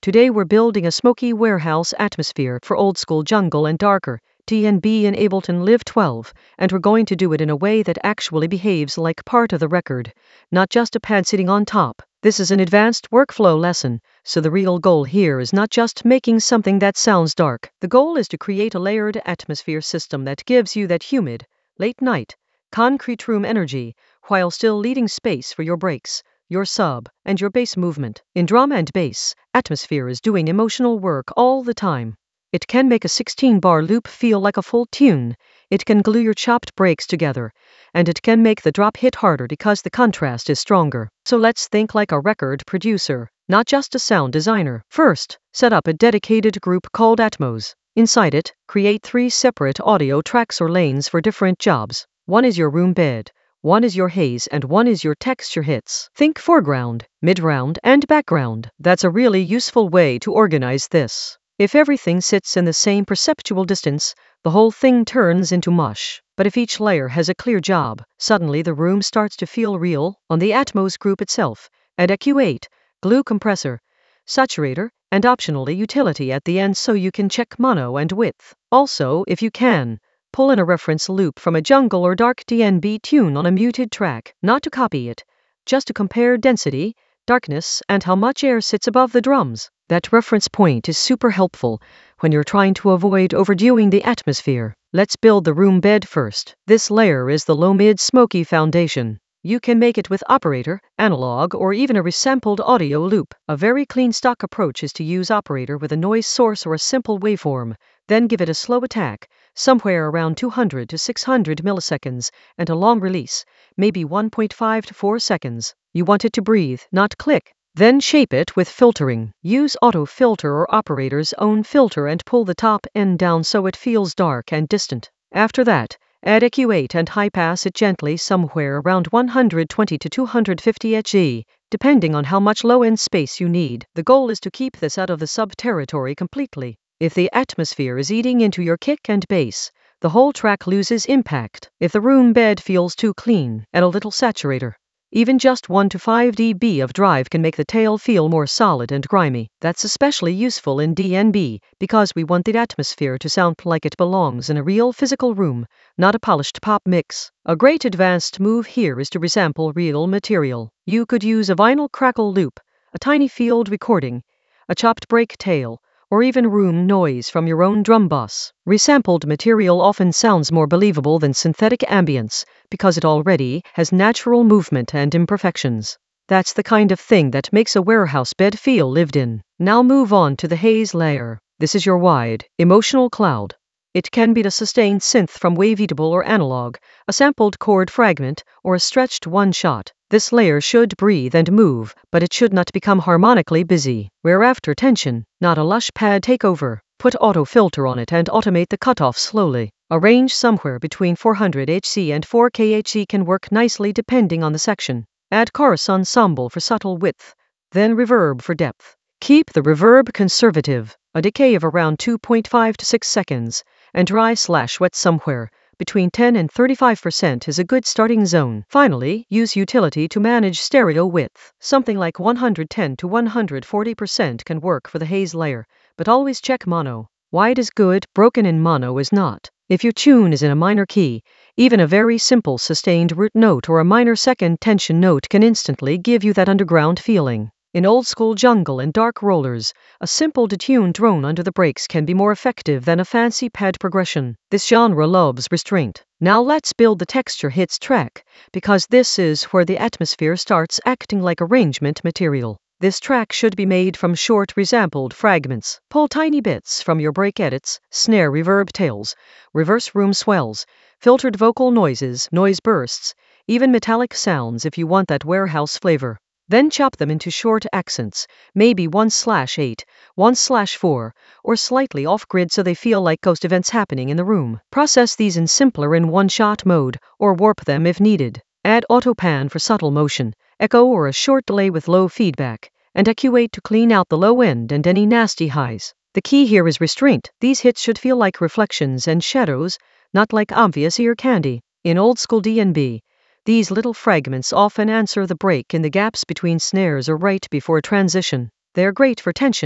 Today we're building a smoky warehouse atmosphere for old school jungle and darker, D&B in Ableton Live 12, and we're going to do it in a way that actually behaves like part of the record, not just a pad sitting on top. This is an advanced workflow lesson, so the real goal here is not just making something that sounds dark. The goal is to create a layered atmosphere system that gives you that humid, late night, concrete room energy, while still leaving space for your breaks, your sub, and your bass movement. In drum and bass, atmosphere is doing emotional work all the time. It can make a 16-bar loop feel like a full tune, it can glue your chopped breaks together, and it can make the drop hit harder because the contrast is stronger. So let's think like a record producer, not just a sound designer. First, set up a dedicated group called Atmos. Inside it, create 3 separate audio tracks or lanes for different jobs. One is your room bed, one is your haze, and one is your texture hits. Think foreground, mid-round, and background. That's a really useful way to organize this. If everything sits in the same perceptual distance, the whole thing turns into mush. But if each layer has a clear job, suddenly the room starts to feel real. On the Atmos group itself, add EQ8, glue compressor, saturator, and optionally utility at the end so you can check mono and width. Also, if you can, pull in a reference loop from a jungle or dark D&B tune on a muted track, not to copy it, just to compare density, darkness, and how much air sits above the drums. That reference point is super helpful when you're trying to avoid overdoing the atmosphere. Let's build the room bed first. This layer is the low-mid smoky foundation. You can make it with operator, analog, or even a resampled audio loop. A very clean stock approach is to use operator with a noise source or a simple waveform, then give it a slow attack, somewhere around 200 to 600 milliseconds, and a long release, maybe 1.5 to 4 seconds. You want it to breathe, not click. Then shape it with filtering. Use auto filter or operator's own filter and pull the top end down so it feels dark and distant. After that, add EQ8 and high pass it gently somewhere around 120 to 250 Hz, depending on how much low-end space you need. The goal is to keep this out of the sub-territory completely. If the atmosphere is eating into your kick and bass, the whole track loses impact. If the room bed feels too clean, add a little saturator. Even just 1 to 5 dB of drive can make the tail feel more solid and grimy. That's especially useful in D&B because we want the atmosphere to sound like it belongs in a real physical room, not a polished pop mix. A great advanced move here is to resample real material. You could use a vinyl crackle loop, a tiny field recording, a chopped break tail, or even room noise from your own drum bus. Resampled material often sounds more believable than synthetic ambience because it already has natural movement and imperfections. That's the kind of thing that makes a warehouse bed feel lived in. Now move on to the haze layer. This is your wide, emotional cloud. It can be a sustained synth from Waveatable or analog, a sampled chord fragment, or a stretched one-shot. This layer should breathe and move, but it should not become harmonically busy. We're after tension, not a lush pad takeover. Put auto filter on it and automate the cutoff slowly. A range somewhere between 400 Hz and 4K Hz can work nicely depending on the section. Add chorus ensemble for subtle width, then reverb for depth. Keep the reverb conservative, a decay of around 2.5 to 6 seconds, and dry/wet somewhere between 10 and 35% is a good starting zone. Finally, use utility to manage stereo width. Something like 110 to 140% can work for the haze layer, but always check mono. Wide is good, broken in mono is not. If your tune is in a minor key, even a very simple sustained root note or a minor second tension note can instantly give you that underground feeling. In old school jungle and dark rollers, a simple detuned drone under the breaks can be more effective than a fancy pad progression. This genre loves restraint. Now let's build the texture hits track, because this is where the atmosphere starts acting like arrangement material. This track should be made from short resampled fragments. Pull tiny bits from your break edits, snare reverb tails, reverse room swells, filtered vocal noises, noise bursts, even metallic sounds if you want that warehouse flavor. Then chop them into short accents, maybe 1/8, 1/4, or slightly off-grid so they feel like ghost events happening in the room. Process these in simpler in one-shot mode, or warp them if needed. Add autopan for subtle motion, echo or a short delay with low feedback, and EQ8 to clean out the low end and any nasty highs. The key here is restraint. These hits should feel like reflections and shadows, not like obvious ear candy. In old school D&B, these little fragments often answer the break in the gaps between snares or right before transition. They're great for tension,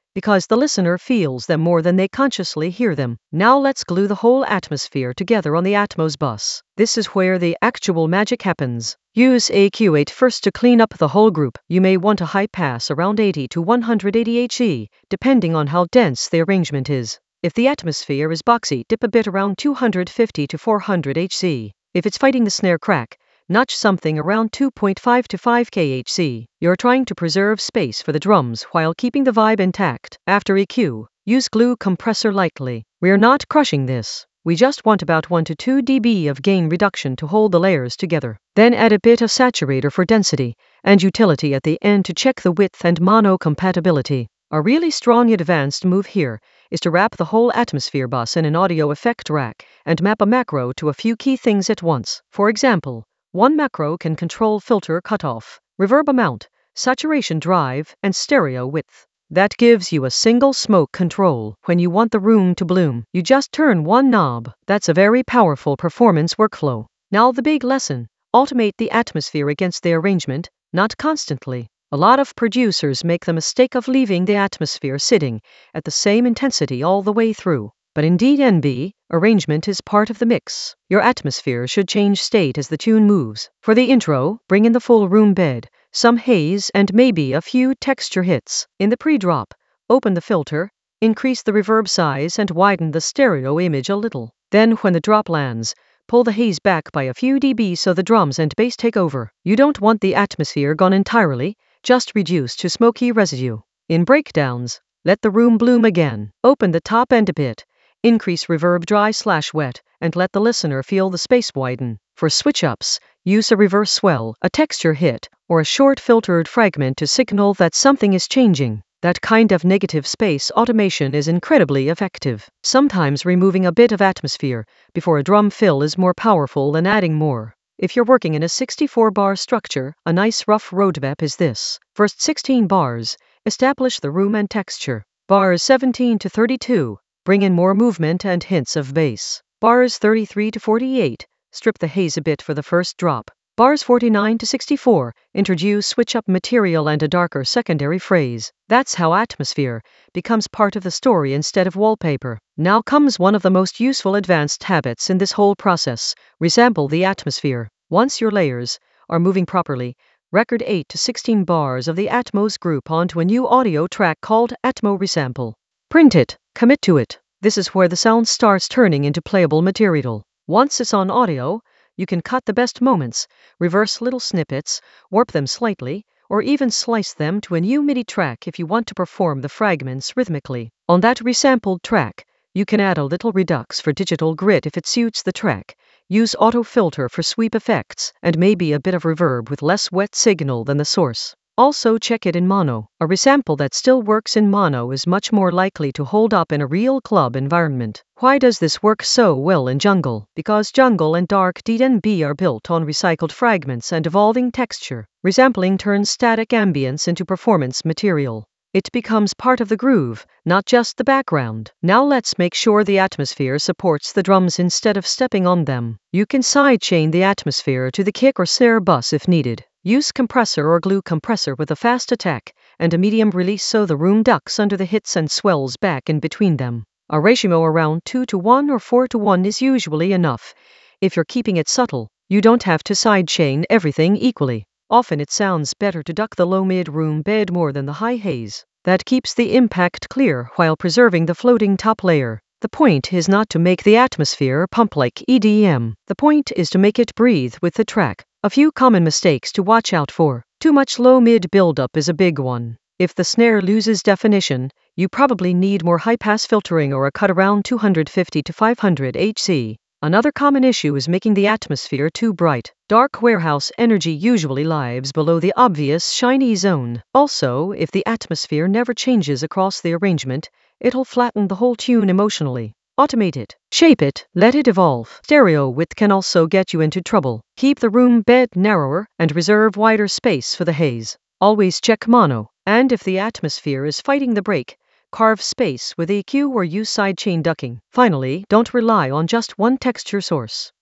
because the listener feels them more than they consciously hear them. Now let's glue the whole atmosphere together on the Atmos bus. This is where the actual magic happens. Use AQ8 first to clean up the whole group. You may want a high pass around 80 to 180 Hz, depending on how dense the arrangement is. If the atmosphere is boxy, dip a bit around 250 to 400 Hz. If it's fighting the snare crack, notch something around 2.5 to 5 kHz. You're trying to preserve space for the drums while keeping the vibe intact. After EQ, use glue compressor lightly. We're not crushing this. We just want about 1 to 2 dB of gain reduction to hold the layers together. Then add a bit of saturator for density, and utility at the end to check the width and mono compatibility. A really strong advanced move here is to wrap the whole atmosphere bus in an audio effect rack and map a macro to a few key things at once. For example, one macro can control filter cutoff, reverb amount, saturation drive, and stereo width. That gives you a single smoke control. When you want the room to bloom, you just turn one knob. That's a very powerful performance workflow. Now the big lesson: automate the atmosphere against the arrangement, not constantly. A lot of producers make the mistake of leaving the atmosphere sitting at the same intensity all the way through. But in DnB, arrangement is part of the mix. Your atmosphere should change state as the tune moves. For the intro, bring in the full room bed, some haze, and maybe a few texture hits. In the pre-drop, open the filter, increase the reverb size, and widen the stereo image a little. Then when the drop lands, pull the haze back by a few dB so the drums and bass take over. You don't want the atmosphere gone entirely, just reduced to smoky residue. In breakdowns, let the room bloom again. Open the top end a bit, increase reverb dry/wet, and let the listener feel the space widen. For switch-ups, use a reverse swell, a texture hit, or a short filtered fragment to signal that something is changing. That kind of negative space automation is incredibly effective. Sometimes removing a bit of atmosphere before a drum fill is more powerful than adding more. If you're working in a 64-bar structure, a nice rough roadmap is this. First 16 bars, establish the room and texture. Bars 17 to 32, bring in more movement and hints of bass. Bars 33 to 48, strip the haze a bit for the first drop. Bars 49 to 64, introduce switch-up material and a darker secondary phrase. That's how atmosphere becomes part of the story instead of wallpaper. Now comes one of the most useful advanced habits in this whole process: resample the atmosphere. Once your layers are moving properly, record 8 to 16 bars of the Atmos group onto a new audio track called Atmo Resample. Print it, commit to it. This is where the sound starts turning into playable material. Once it's on audio, you can cut the best moments, reverse little snippets, warp them slightly, or even slice them to a new MIDI track if you want to perform the fragments rhythmically. On that resampled track, you can add a little redux for digital grit if it suits the track, use auto filter for sweep effects, and maybe a bit of reverb with less wet signal than the source. Also check it in mono. A resample that still works in mono is much more likely to hold up in a real club environment. Why does this work so well in jungle? Because jungle and dark DnB are built on recycled fragments and evolving texture. Resampling turns static ambience into performance material. It becomes part of the groove, not just the background. Now let's make sure the atmosphere supports the drums instead of stepping on them. You can sidechain the atmosphere to the kick or snare bus if needed. Use compressor or glue compressor with a fast attack and a medium release so the room ducks under the hits and swells back in between them. A ratio around 2 to 1 or 4 to 1 is usually enough. If you're keeping it subtle, you don't have to sidechain everything equally. Often it sounds better to duck the low mid-room bed more than the high haze. That keeps the impact clear while preserving the floating top layer. The point is not to make the atmosphere pump like EDM. The point is to make it breathe with the track. A few common mistakes to watch out for. Too much low-mid buildup is a big one. If the snare loses definition, you probably need more high-pass filtering or a cut around 250 to 500 Hz. Another common issue is making the atmosphere too bright. Dark warehouse energy usually lives below the obvious shiny zone. Also, if the atmosphere never changes across the arrangement, it'll flatten the whole tune emotionally. Automate it. Shape it. Let it evolve. Stereo width can also get you into trouble. Keep the room bed narrower and reserve wider space for the haze. Always check mono. And if the atmosphere is fighting the break, carve space with EQ or use sidechain ducking. Finally, don't rely on just one texture source.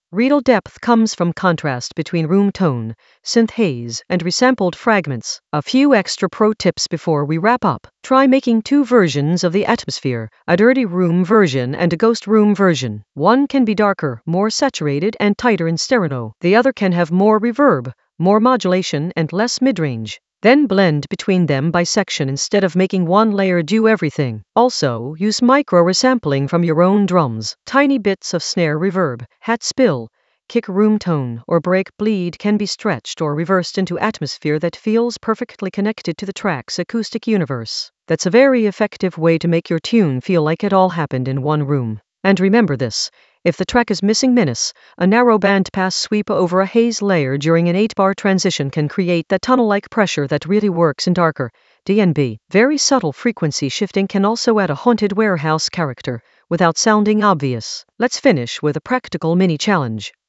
Real depth comes from contrast between room tone, synth haze, and resampled fragments. A few extra pro tips before we wrap up. Try making 2 versions of the atmosphere, a dirty room version and a ghost room version. One can be darker, more saturated, and tighter in stereo. The other can have more reverb, more modulation, and less mid-range. Then blend between them by section instead of making one layer do everything. Also, use micro resampling from your own drums. Tiny bits of snare reverb, hat spill, kick room tone, or break bleed can be stretched or reversed into atmosphere that feels perfectly connected to the track's acoustic universe. That's a very effective way to make your tune feel like it all happened in one room. And remember this. If the track is missing menace, a narrow bandpass sweep over a haze layer during an 8-bar transition can create that tunnel-like pressure that really works in darker D&B. Very subtle frequency shifting can also add a haunted warehouse character, without sounding obvious. Let's finish with a practical mini challenge.